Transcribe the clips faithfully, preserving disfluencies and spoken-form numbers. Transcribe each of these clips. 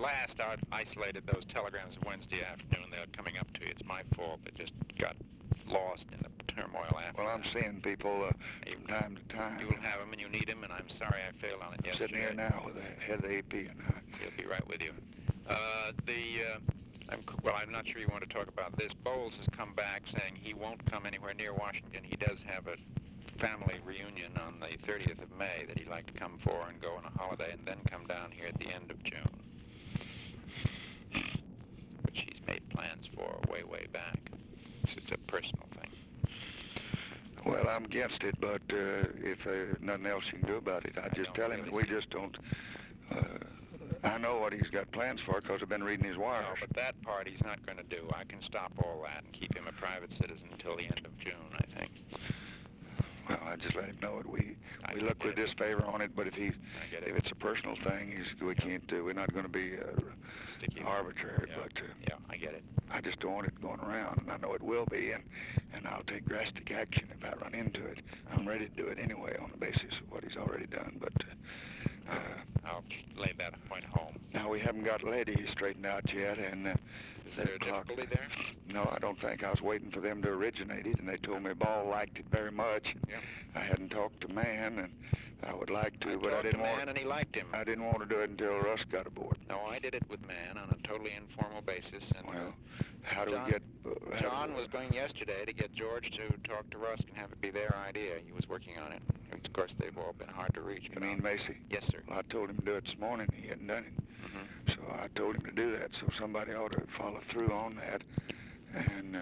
last I isolated those telegrams of Wednesday afternoon. They're coming up to you. It's my fault. They just got lost in the turmoil after. Well, I'm seeing people uh, from time to time. You'll have them and you need them, and I'm sorry I failed on it yesterday. Sitting here now with the head of the A P, and I... He'll be right with you. Uh, the, uh, I'm, well, I'm not sure you want to talk about this. Bowles has come back saying he won't come anywhere near Washington. He does have a family reunion on the thirtieth of May that he'd like to come for and go on a holiday and then come down here at the end of June, which he's made plans for way, way back. It's just a personal thing. Well, I'm against it, but uh, if uh, nothing else you can do about it, I, I just tell him that we just don't... Uh, I know what he's got plans for because I've been reading his wires. No, but that part he's not going to do. I can stop all that and keep him a private citizen until the end of June, I think. Well, I just let him know it. We I we look with it. disfavor on it, but if he it. if it's a personal thing, he's we can't do. We're not going to be uh, arbitrary. Yeah. But uh, yeah, I get it. I just don't want it going around, and I know it will be, and and I'll take drastic action if I run into it. I'm ready to do it anyway on the basis of what he's already done. But uh, I'll lay that point home. Now we haven't got Lady straightened out yet, and. Uh, Is there a difficulty there? No, I don't think. I was waiting for them to originate it, and they told me Ball liked it very much. Yeah. I hadn't talked to Mann, and I would like to, I but I didn't to want. Mann and he liked him. I didn't want to do it until Russ got aboard. No, I did it with Mann on a totally informal basis. And well, how do John, we get? Uh, John do, was going yesterday to get George to talk to Russ and have it be their idea. He was working on it. Of course, they've all been hard to reach. You mean Macy? Yes, sir. Well, I told him to do it this morning. He hadn't done it. Mm-hmm. So I told him to do that. So somebody ought to follow through on that. And uh,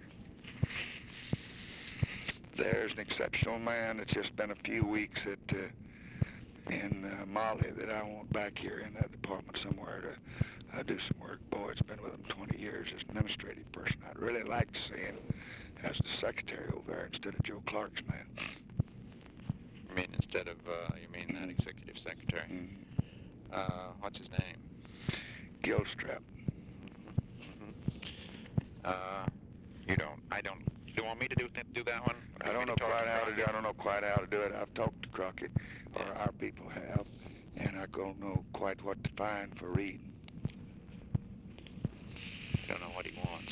there's an exceptional man. It's just been a few weeks at uh, in uh, Mali that I want back here in that department somewhere to uh, do some work. Boy, it's been with him twenty years as an administrative person. I'd really like to see him as the secretary over there instead of Joe Clark's man. You mean instead of, uh, you mean that executive secretary? Mm-hmm. Uh, what's his name? Gilstrap. Mm-hmm. Uh, you don't, I don't, you don't want me to do do that one? I don't know quite how to do I don't know quite how to do it. I've talked to Crockett, or our people have, and I don't know quite what to find for Reed. Don't know what he wants.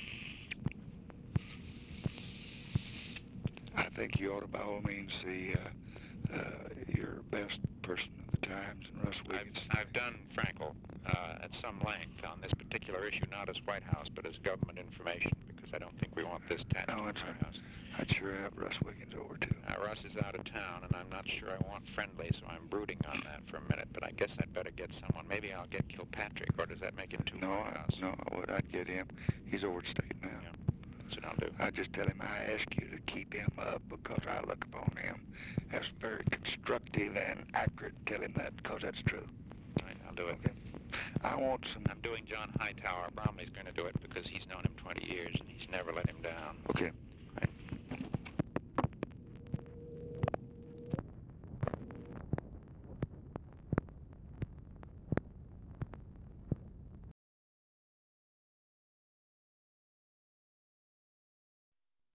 I think you ought to by all means see uh, uh, your best person of the Times and Russ Wiggins. I've, I've done Frankel uh, at some length on this particular issue, not as White House, but as government information, because I don't think we want this attached no, to the White House. I'd sure have Russ Wiggins over, too. Uh, Russ is out of town, and I'm not sure I want friendly, so I'm brooding on that for a minute, but I guess I'd better get someone. Maybe I'll get Kilpatrick, or does that make him too no, White House? No, I would. I'd get him. He's over at state now. Yeah. That's what I'll do. I just tell him I ask you to keep him up because I look upon him as very constructive and accurate. Tell him that because that's true. All right, I'll do it. Okay. I want some... I'm doing John Hightower. Bromley's going to do it because he's known him twenty years and he's never let him down. Okay.